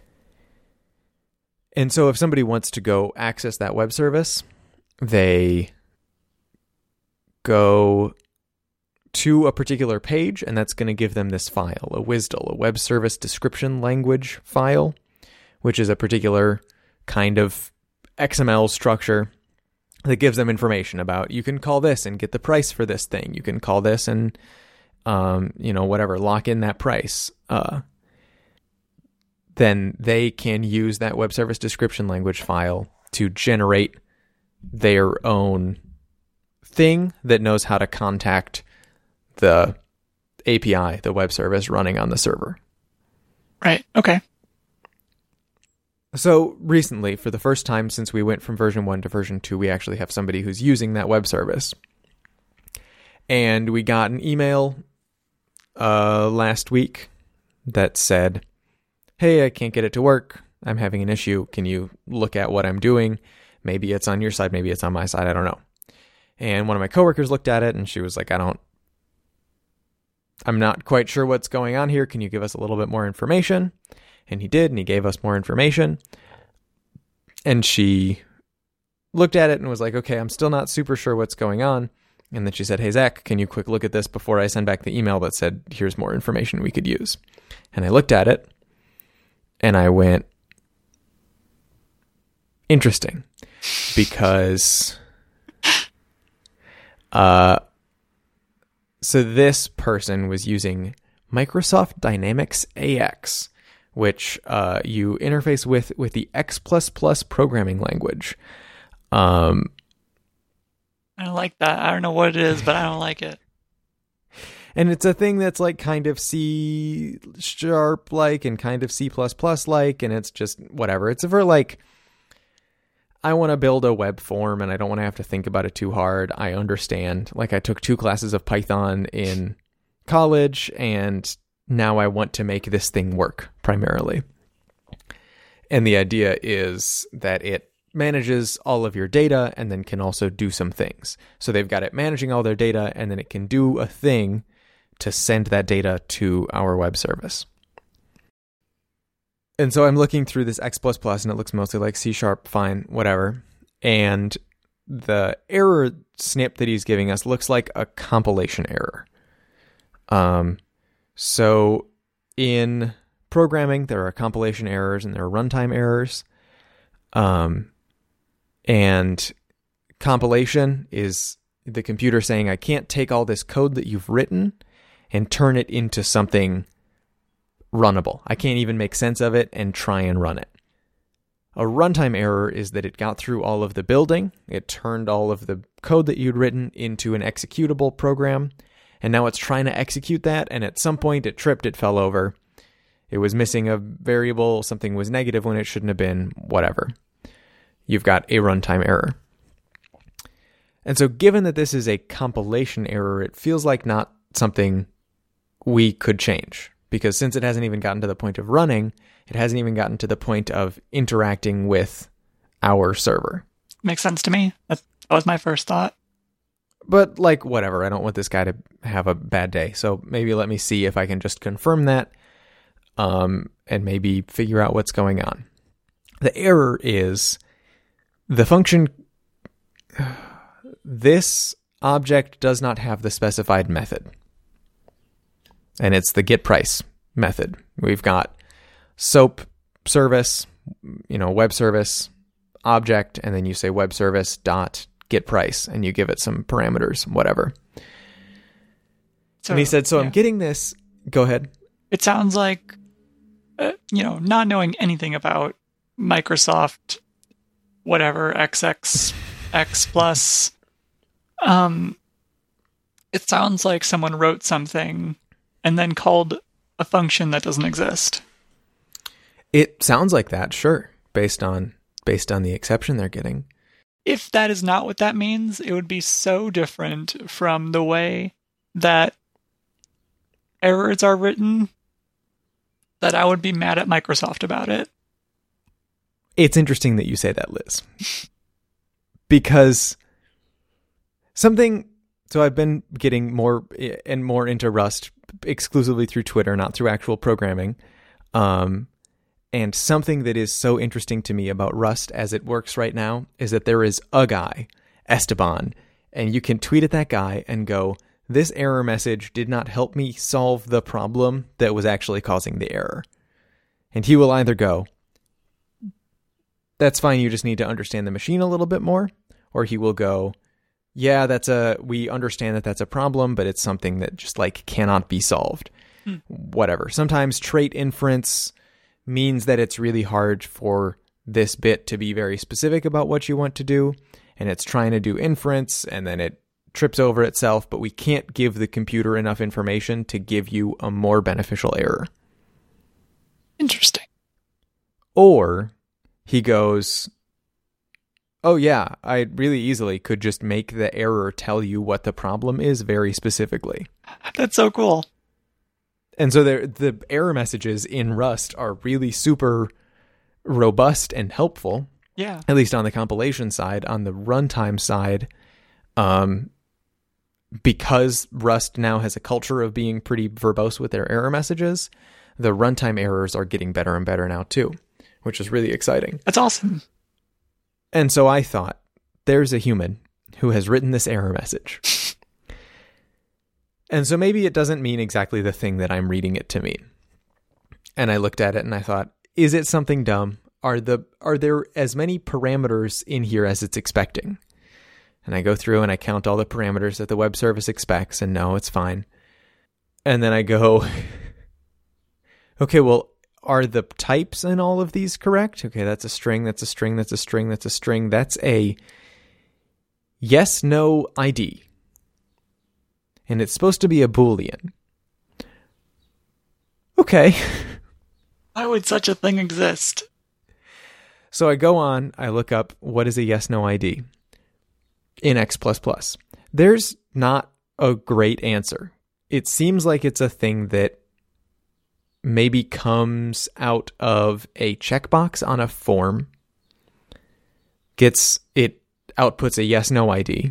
and so if somebody wants to go access that web service, they go to a particular page, and that's going to give them this file, a W S D L, a web service description language file, which is a particular kind of X M L structure that gives them information about, you can call this and get the price for this thing. You can call this and, um, you know, whatever, lock in that price. Uh, then they can use that web service description language file to generate their own thing that knows how to contact the A P I, the web service running on the server. Right. Okay. So recently, for the first time since we went from version one to version two, we actually have somebody who's using that web service. And we got an email uh, last week that said, hey, I can't get it to work. I'm having an issue. Can you look at what I'm doing? Maybe it's on your side. Maybe it's on my side. I don't know. And one of my coworkers looked at it and she was like, I don't, I'm not quite sure what's going on here. Can you give us a little bit more information? And he did, and he gave us more information. And she looked at it and was like, okay, I'm still not super sure what's going on. And then she said, hey, Zach, can you quick look at this before I send back the email that said, here's more information we could use? And I looked at it, and I went, interesting, because uh, so this person was using Microsoft Dynamics A X, which uh, you interface with with the X plus plus programming language. Um, I don't like that. I don't know what it is, but I don't like it. And it's a thing that's like kind of C sharp like and kind of C plus plus like, and it's just whatever. It's for like, I want to build a web form and I don't want to have to think about it too hard. I understand. Like, I took two classes of Python in college, and now I want to make this thing work primarily. And the idea is that it manages all of your data and then can also do some things. So they've got it managing all their data, and then it can do a thing to send that data to our web service. And so I'm looking through this X plus plus, and it looks mostly like C sharp, fine, whatever. And the error snip that he's giving us looks like a compilation error. Um, so in programming, there are compilation errors and there are runtime errors. Um, and compilation is the computer saying, I can't take all this code that you've written and turn it into something runnable. I can't even make sense of it and try and run it. A runtime error is that it got through all of the building, it turned all of the code that you'd written into an executable program, and now it's trying to execute that, and at some point it tripped, it fell over. It was missing a variable, something was negative when it shouldn't have been, whatever. You've got a runtime error. And so given that this is a compilation error, it feels like not something we could change. Because since it hasn't even gotten to the point of running, it hasn't even gotten to the point of interacting with our server. Makes sense to me. That was my first thought. But, like, whatever. I don't want this guy to have a bad day. So maybe let me see if I can just confirm that, um, and maybe figure out what's going on. The error is the function, this object does not have the specified method. And it's the getPrice method. We've got SOAP service, you know, web service object, and then you say web service dot getPrice, and you give it some parameters, whatever. So, and he said, so yeah. I'm getting this. Go ahead. It sounds like, uh, you know, not knowing anything about Microsoft, whatever, X X X plus, um, it sounds like someone wrote something and then called a function that doesn't exist. It sounds like that, sure, based on based on the exception they're getting. If that is not what that means, it would be so different from the way that errors are written that I would be mad at Microsoft about it. It's interesting that you say that, Liz. Because something... So I've been getting more and more into Rust exclusively through Twitter, not through actual programming. Um, and something that is so interesting to me about Rust as it works right now is that there is a guy, Esteban, and you can tweet at that guy and go, this error message did not help me solve the problem that was actually causing the error. And he will either go, that's fine, you just need to understand the machine a little bit more, or he will go, yeah, that's a, we understand that that's a problem, but it's something that just like cannot be solved. Hmm. Whatever. Sometimes trait inference means that it's really hard for this bit to be very specific about what you want to do, and it's trying to do inference, and then it trips over itself, but we can't give the computer enough information to give you a more beneficial error. Interesting. Or he goes, oh yeah, I really easily could just make the error tell you what the problem is very specifically. That's so cool. And so there, the error messages in Rust are really super robust and helpful. Yeah. At least on the compilation side. On the runtime side, um, because Rust now has a culture of being pretty verbose with their error messages, the runtime errors are getting better and better now too, which is really exciting. That's awesome. And so I thought, there's a human who has written this error message. And so maybe it doesn't mean exactly the thing that I'm reading it to mean. And I looked at it and I thought, is it something dumb? Are the are there as many parameters in here as it's expecting? And I go through and I count all the parameters that the web service expects, and no, it's fine. And then I go, okay, well, are the types in all of these correct? Okay, that's a string, that's a string, that's a string, that's a string. That's a yes, no I D. And it's supposed to be a Boolean. Okay. Why would such a thing exist? So I go on, I look up what is a yes, no I D in X plus plus. There's not a great answer. It seems like it's a thing that maybe comes out of a checkbox on a form, gets it outputs a yes no I D,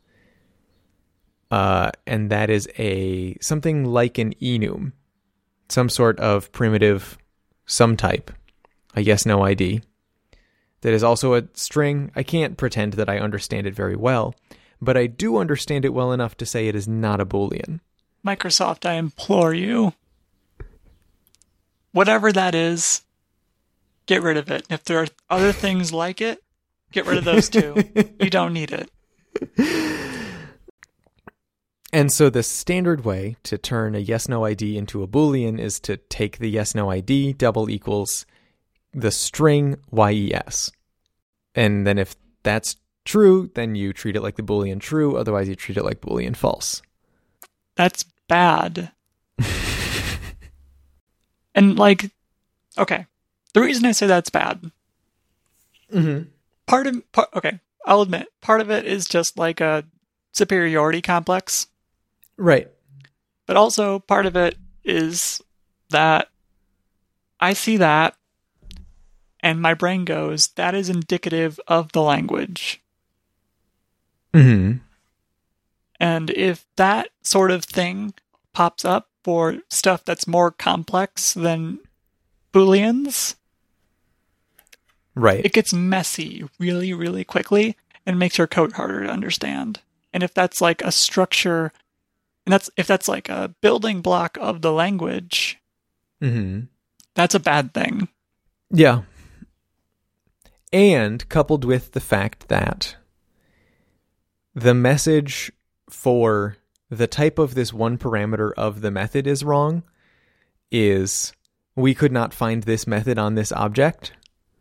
uh, and that is a something like an enum, some sort of primitive, some type, a yes no I D that is also a string. I can't pretend that I understand it very well, but I do understand it well enough to say it is not a Boolean. Microsoft, I implore you, whatever that is, get rid of it. If there are other things like it, get rid of those too. You don't need it. And so the standard way to turn a yes-no I D into a Boolean is to take the yes-no I D double equals the string yes. And then if that's true, then you treat it like the Boolean true. Otherwise, you treat it like Boolean false. That's bad. And like, okay, the reason I say that's bad, mm-hmm. part of, part, okay, I'll admit, part of it is just like a superiority complex. Right. But also part of it is that I see that and my brain goes, that is indicative of the language. Mm-hmm. And if that sort of thing pops up for stuff that's more complex than Booleans, Right. It gets messy really, really quickly and makes your code harder to understand. And if that's like a structure, and that's if that's like a building block of the language, mm-hmm. that's a bad thing. Yeah. And coupled with the fact that the message for the type of this one parameter of the method is wrong is we could not find this method on this object.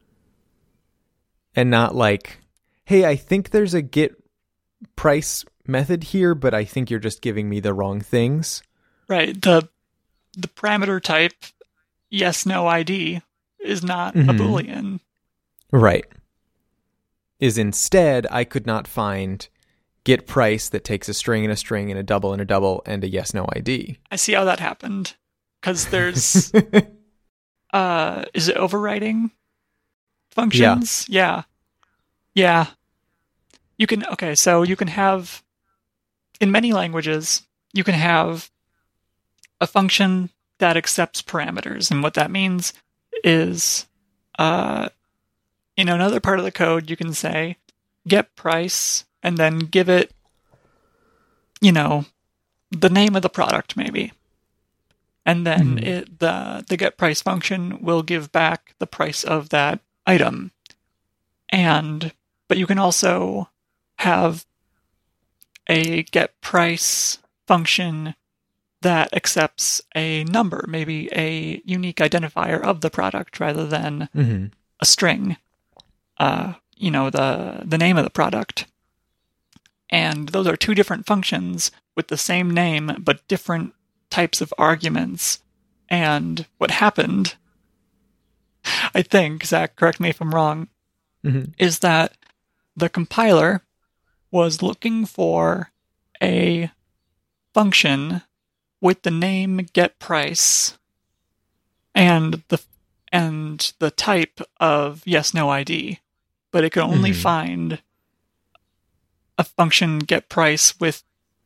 And not like, hey, I think there's a get price method here, but I think you're just giving me the wrong things. Right. The the parameter type yes, no I D is not mm-hmm. a Boolean. Right. Is instead, I could not find get price that takes a string and a string and a double and a double and a yes, no I D. I see how that happened. Because there's, uh, is it overriding functions? Yeah. Yeah. You can, okay, so you can have, in many languages, you can have a function that accepts parameters. And what that means is, uh, in another part of the code, you can say, get price, and then give it, you know, the name of the product, maybe. And then mm. it, the the get price function will give back the price of that item. And but you can also have a get price function that accepts a number, maybe a unique identifier of the product rather than mm-hmm. a string. Uh, you know, the the name of the product. And those are two different functions with the same name but different types of arguments. And what happened, I think, Zach, correct me if I'm wrong, mm-hmm. is that the compiler was looking for a function with the name getPrice and the and the type of yes no I D, but it could only mm-hmm. find a function getPrice with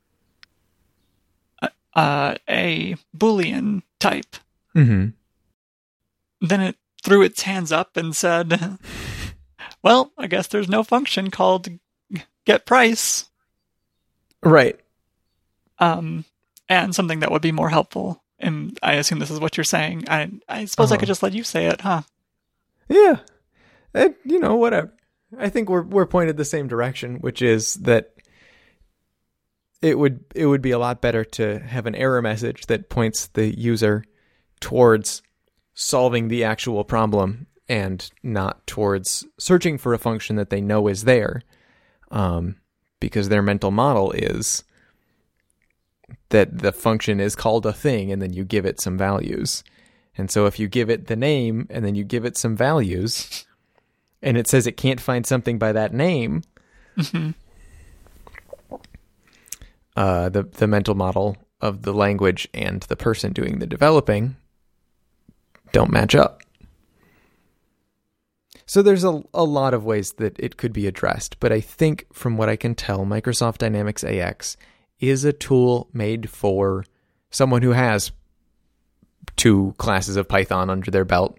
Uh, a Boolean type. Mm-hmm. Then it threw its hands up and said, well, I guess there's no function called get price. Right. Um, and something that would be more helpful. And I assume this is what you're saying. I I suppose uh-huh. I could just let you say it, huh? Yeah. And, you know, whatever. I think we're we're pointed the same direction, which is that It would it would be a lot better to have an error message that points the user towards solving the actual problem and not towards searching for a function that they know is there, um, because their mental model is that the function is called a thing and then you give it some values. And so if you give it the name and then you give it some values and it says it can't find something by that name, mm-hmm. Uh, the the mental model of the language and the person doing the developing don't match up. So there's a, a lot of ways that it could be addressed, but I think from what I can tell, Microsoft Dynamics A X is a tool made for someone who has two classes of Python under their belt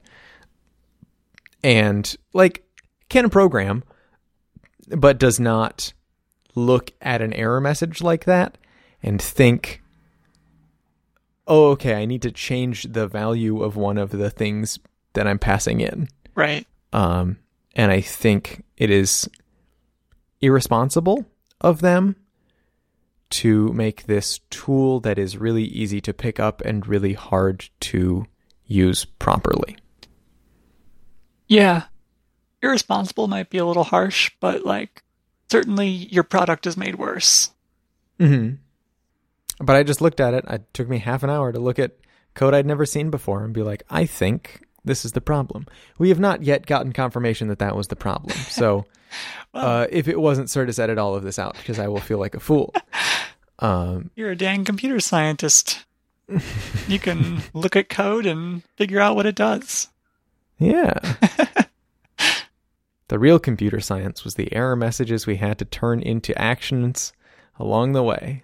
and like can program, but does not look at an error message like that and think, oh, okay, I need to change the value of one of the things that I'm passing in. Right. Um, and I think it is irresponsible of them to make this tool that is really easy to pick up and really hard to use properly. Yeah. Irresponsible might be a little harsh, but like, certainly your product is made worse. Mm-hmm. But I just looked at it. It took me half an hour to look at code I'd never seen before and be like, I think this is the problem. We have not yet gotten confirmation that that was the problem. So well, uh, if it wasn't, Sir, just edit all of this out because I will feel like a fool. Um, you're a dang computer scientist. You can look at code and figure out what it does. Yeah. The real computer science was the error messages we had to turn into actions along the way.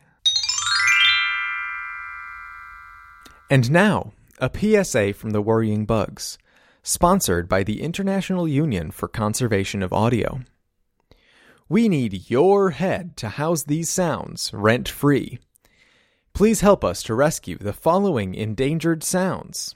And now, a P S A from the Worrying Bugs. sponsored by the International Union for Conservation of Audio. We need your head to house these sounds rent-free. Please help us to rescue the following endangered sounds.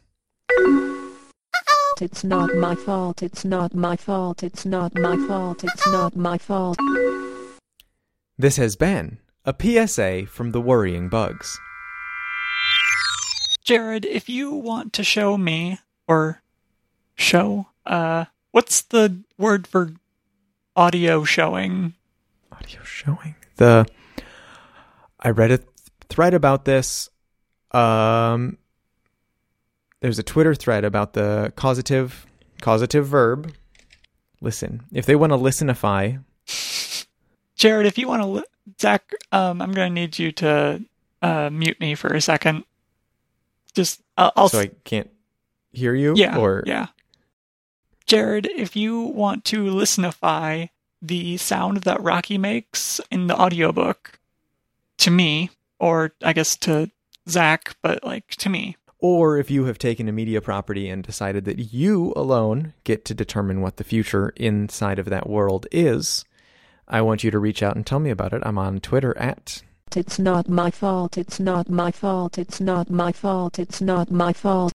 It's not my fault, it's not my fault, it's not my fault, it's not my fault. This has been a P S A from the Worrying Bugs. Jared, if you want to show me, or show, uh, what's the word for audio showing? Audio showing. The, I read a th- thread about this, um... There's a Twitter thread about the causative causative verb. Listen. If they want to listenify. Jared, if you want to... Li- Zach, um, I'm going to need you to uh, mute me for a second. Just, uh, I'll... So I can't hear you? Yeah, or... yeah. Jared, if you want to listenify the sound that Rocky makes in the audiobook to me, or I guess to Zach, but like to me... Or if you have taken a media property and decided that you alone get to determine what the future inside of that world is, I want you to reach out and tell me about it. I'm on Twitter at... It's not my fault, it's not my fault, it's not my fault, it's not my fault.